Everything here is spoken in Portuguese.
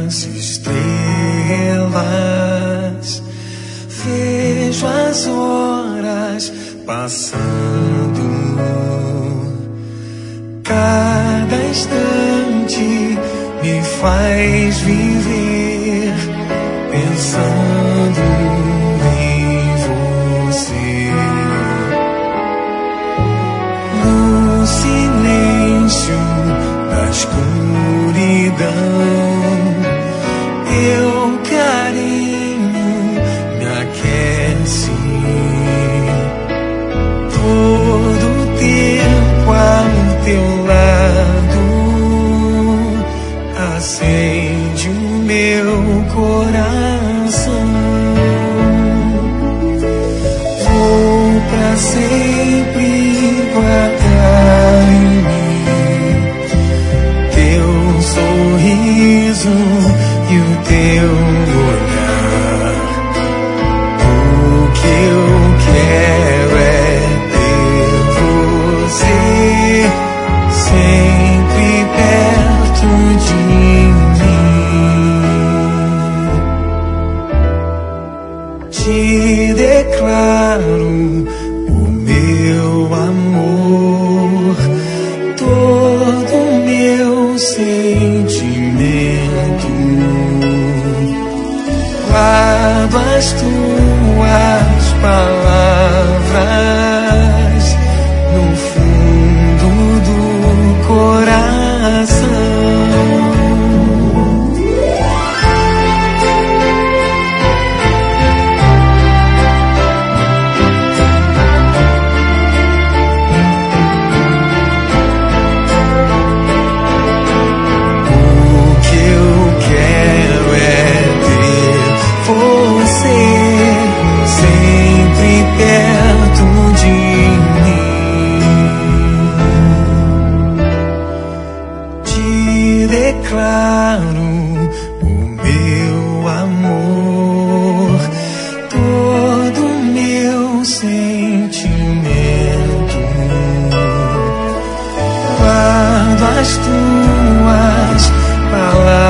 as estrelas, vejo as horas passando, cada instante me faz viver pensando em você. No silêncio da escuridão, teu carinho me aquece. Todo tempo ao teu lado acende o meu coração. Vou pra sempre guardar em mim teu sorriso e o teu olhar. O que eu quero é ter você sempre perto de mim. Te declaro o meu amor, todo o meu sentimento. Guardo as tuas palavras no fundo do coração. Perto de mim, te declaro o meu amor, todo o meu sentimento. Guardo as tuas palavras